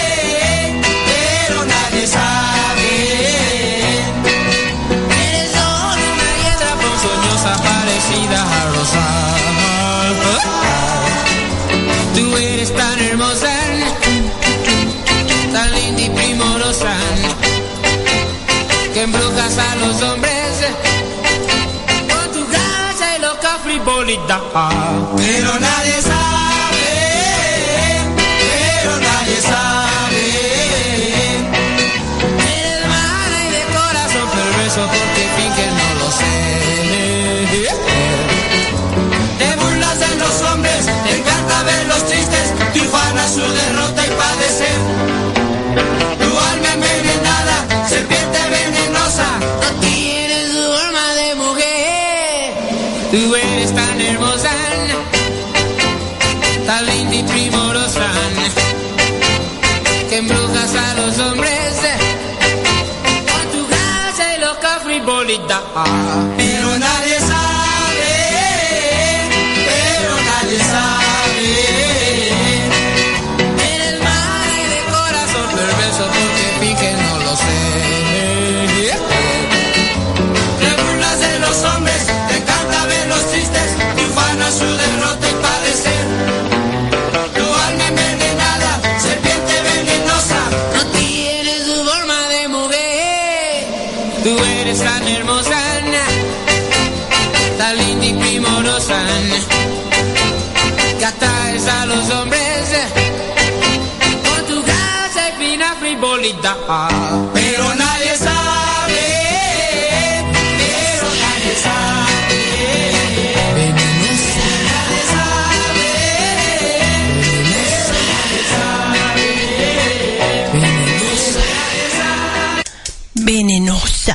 pero nadie sabe. Eres solo una piedra ponzoñosa parecida vida rosada. Tú eres tan hermosa, tan linda y primorosa, que embrujas a los hombres con tu gracia y loca frivolidad. Pero nadie sabe, pero nadie sabe. Eres mala y de corazón perverso porque finges no lo sé. Te burlas de los hombres, te encanta verlos tristes, triunfan su derrota y padecer. Tu alma envenenada, serpiente venenosa, no tienes tu alma de mujer. Tú eres tan hermosa, tan linda y primorosa, que embrujas a los hombres con tu gracia y loca frivolidad. Pero nadie sabe, pero nadie sabe. Eres mala y de corazón perverso porque finges no lo sé. Te burlas de los hombres, te encanta verlos tristes, triunfan a su derrota y padecer. Tu alma envenenada, serpiente venenosa, no tienes tu forma de mujer. Tú eres tan hermosa, tan linda y primorosa, que atraes a los hombres con tu gracia y fina frivolidad. Pero nadie sabe, pero nadie sabe. Venenosa, nadie sabe. Venenosa, nadie sabe. Venenosa.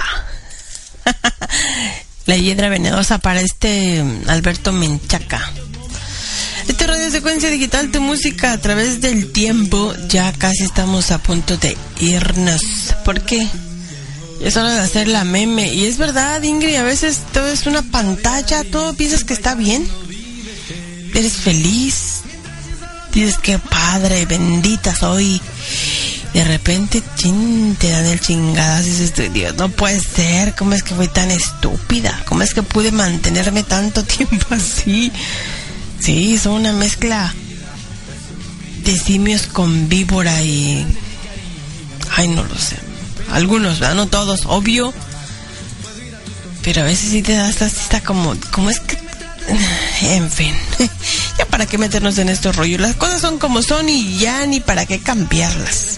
La hiedra venenosa para este Alberto Menchaca. Este Radio Secuencia Digital, tu música a través del tiempo. Ya casi estamos a punto de irnos. ¿Por qué? Es hora de hacer la meme. Y es verdad, Ingrid, a veces todo es una pantalla. Todo piensas que está bien. Eres feliz. Dices que padre, bendita soy. De repente, chin, te dan el chingadazo y dices, Dios, no puede ser. ¿Cómo es que fui tan estúpida? ¿Cómo es que pude mantenerme tanto tiempo así? Sí, son una mezcla de simios con víbora y... Ay, no lo sé. Algunos, ¿verdad? No todos, obvio. Pero a veces sí te das así, está como... ¿Cómo es que...? En fin. Ya para qué meternos en estos rollos. Las cosas son como son y ya ni para qué cambiarlas.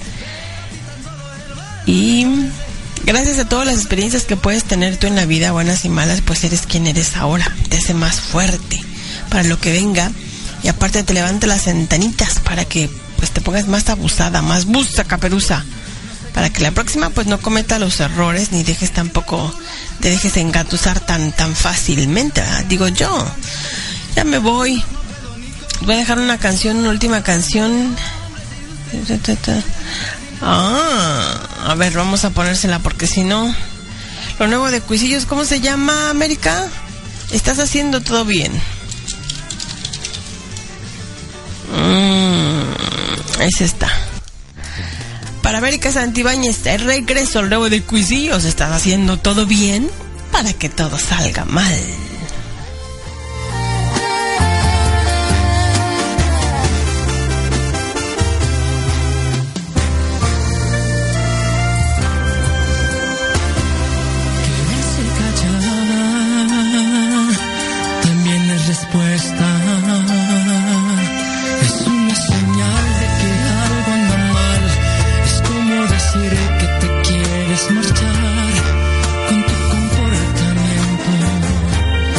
Y gracias a todas las experiencias que puedes tener tú en la vida, buenas y malas, pues eres quien eres ahora. Te hace más fuerte para lo que venga. Y aparte te levanta las ventanitas para que pues te pongas más abusada, más busa, caperuza. Para que la próxima pues no cometa los errores ni dejes tampoco, te dejes engatusar tan, tan fácilmente, ¿verdad? Digo yo. Ya me voy. Voy a dejar una canción, una última canción. Ah, a ver, vamos a ponérsela porque si no... Lo nuevo de Cuisillos, ¿cómo se llama, América? Estás haciendo todo bien. Mm, es esta. Para América Santibáñez, el regreso al nuevo de Cuisillos. Estás haciendo todo bien para que todo salga mal. Marchar con tu comportamiento.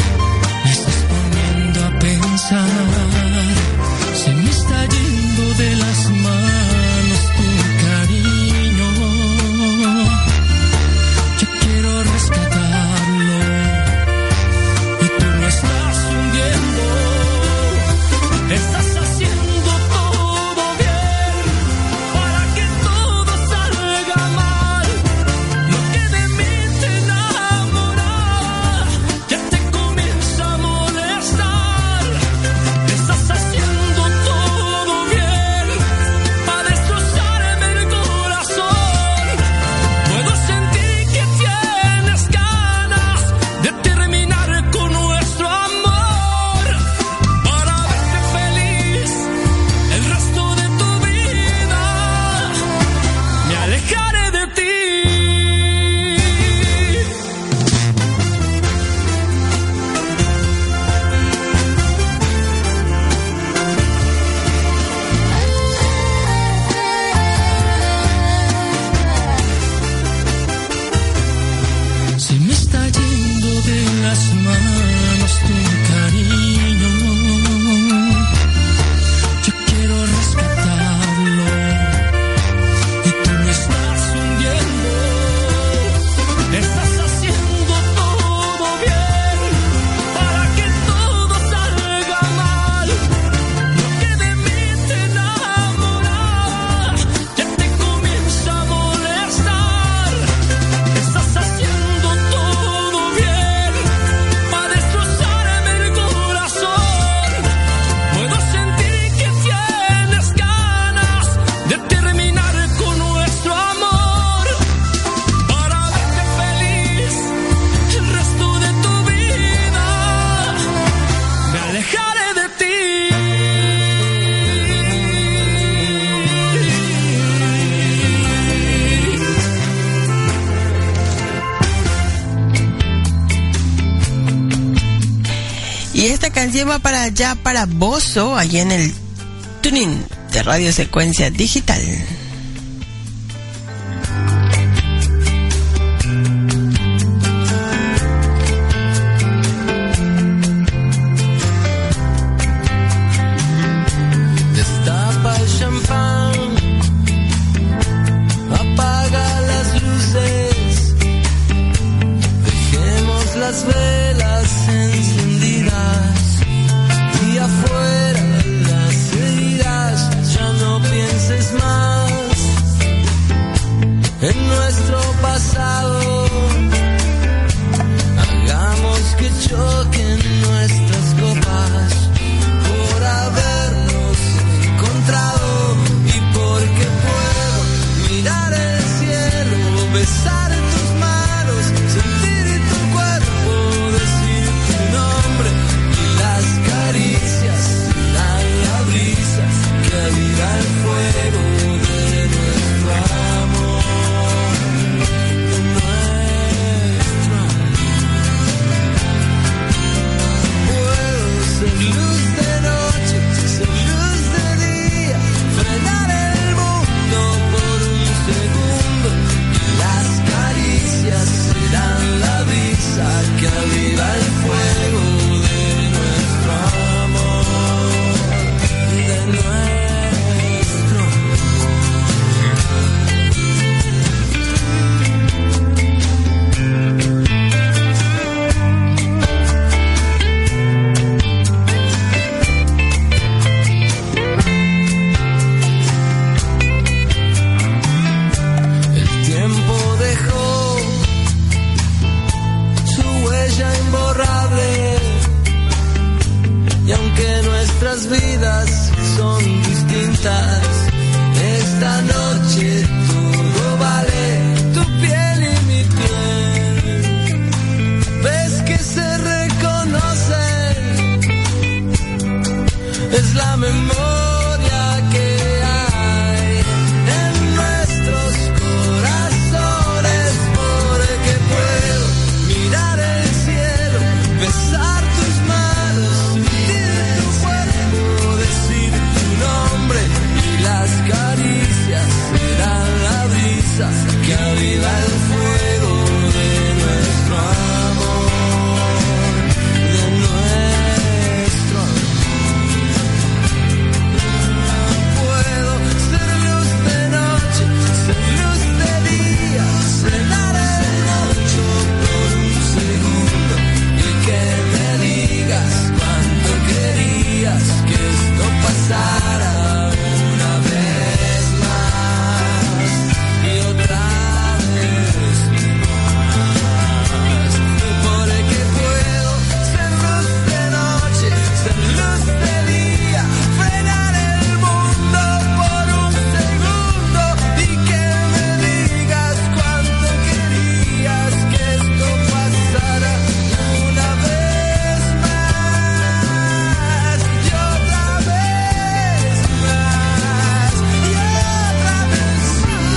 Y esta canción va para allá, para Bozo, allá en el tuning de Radio Secuencia Digital. Destapa el champán, apaga las luces, dejemos las velas encendidas y afuera las heridas. Ya no pienses más en nuestro pasado, hagamos que choquen nuestras copas por habernos encontrado y porque puedo mirar el cielo, besar tus manos, sentir tu cuerpo, decir tu nombre y las caricias dan la brisa que aviva el fuego de nuestro amor, de nuestro amor. Puedo ser luz de noche, ser luz de día, frenar el mundo por un segundo y las caricias serán la brisa que aviva el fuego de nuestro amor, de nuestro amor. El tiempo dejó su huella imborrable y aunque nuestras vidas son distintas, esta noche todo vale, tu piel y mi piel. Ves que se reconocen, es la memoria que hay en nuestros corazones, porque puedo mirar el cielo, besar tus manos, sentir tu cuerpo, decir tu nombre y las caricias serán la brisa que aviva el fuego de nuestro amor, de nuestro amor. Puedo ser luz de noche, ser luz de día, frenar el mundo por un segundo y que me digas cuánto querías que esto pasara una vez más y otra vez más, porque puedo ser luz de noche, ser luz de día, frenar el mundo por un segundo y que me digas cuánto querías que esto pasara una vez más y otra vez más y otra vez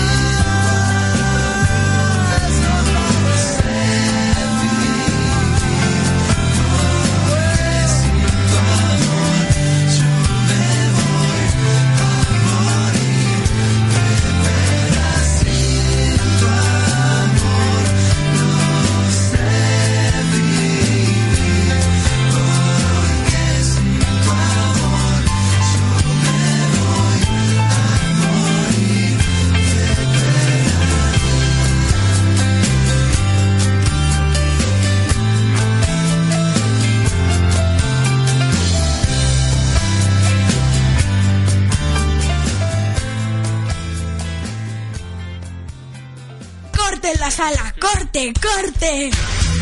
¡Corte en la sala! ¡Corte, corte!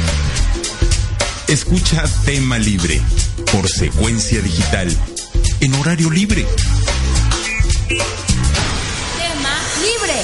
Escucha Tema Libre por Secuencia Digital en horario libre. Tema libre.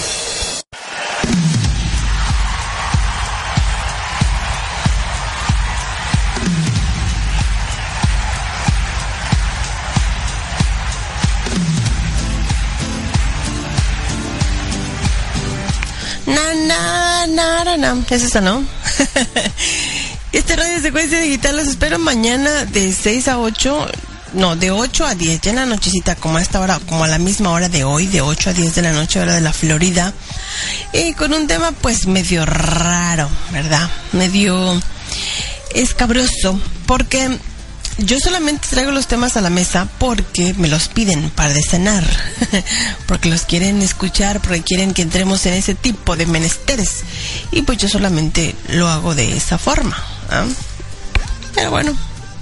Na, na, na, na, na. Es esa, ¿no? Este Radio Secuencia Digital los espero mañana de seis a ocho, no, de ocho a diez, ya en la nochecita, como a esta hora, como a la misma hora de hoy, de ocho a diez de la noche, hora de la Florida. Y con un tema pues medio raro, ¿verdad? Medio escabroso, porque yo solamente traigo los temas a la mesa porque me los piden para de cenar, porque los quieren escuchar, porque quieren que entremos en ese tipo de menesteres, y pues yo solamente lo hago de esa forma, ¿eh? Pero bueno,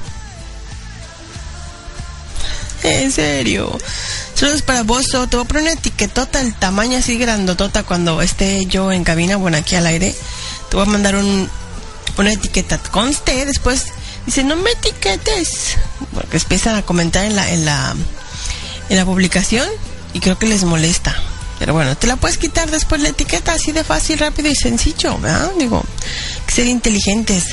en serio, saludos para vos. Te voy a poner una etiquetota, el tamaño así grandotota cuando esté yo en cabina, bueno, aquí al aire. Te voy a mandar un, una etiqueta, conste, después dice, no me etiquetes, porque empiezan a comentar en la, en la, en la publicación y creo que les molesta. Pero bueno, te la puedes quitar después la etiqueta, así de fácil, rápido y sencillo, ¿verdad? Digo, hay que ser inteligentes.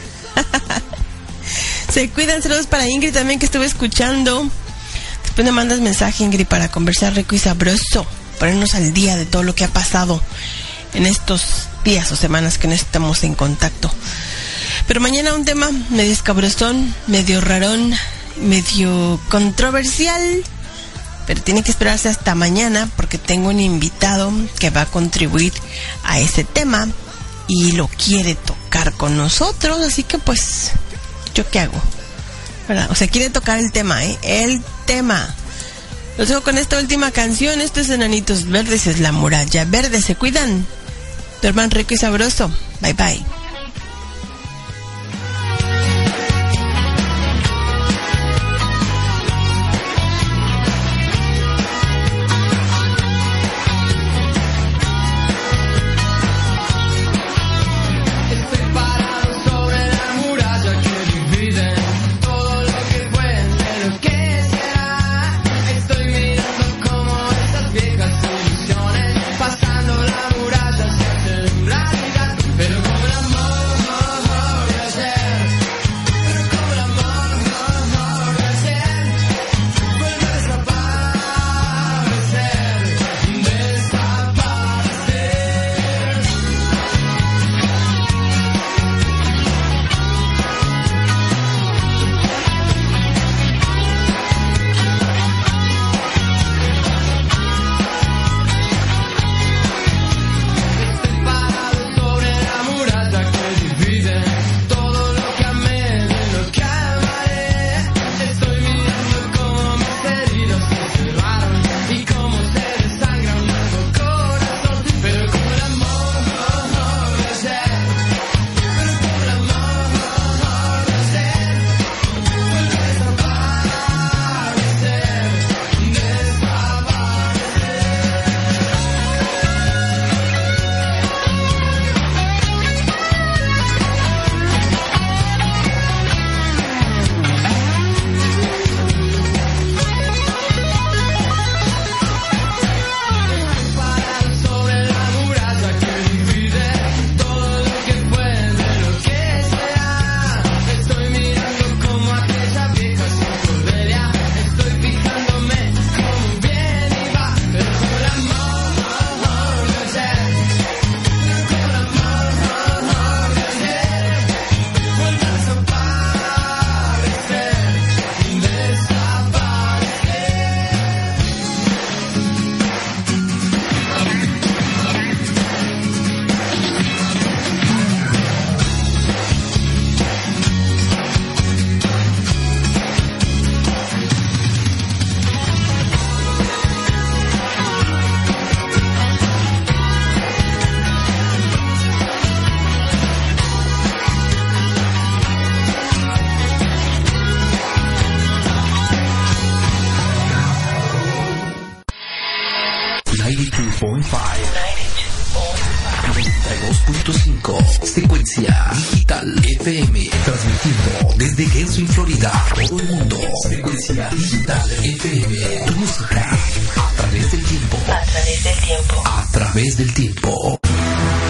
Se cuidan, saludos para Ingrid también, que estuve escuchando. Después me mandas mensaje, Ingrid, para conversar rico y sabroso, ponernos al día de todo lo que ha pasado en estos días o semanas que no estamos en contacto. Pero mañana un tema medio escabrosón, medio rarón, medio controversial. Pero tiene que esperarse hasta mañana porque tengo un invitado que va a contribuir a ese tema y lo quiere tocar con nosotros. Así que pues, ¿yo qué hago? ¿Verdad? O sea, quiere tocar el tema, ¿eh? El tema. Los dejo con esta última canción. Esto es Enanitos Verdes, es La Muralla Verde. Se cuidan. Duerman rico y sabroso. Bye bye. Pero como la noventa y dos punto cinco Secuencia Digital F M, transmitiendo desde Gainesville, Florida, todo el mundo. Secuencia Digital F M, tu música a través del tiempo. A través del tiempo. A través del tiempo.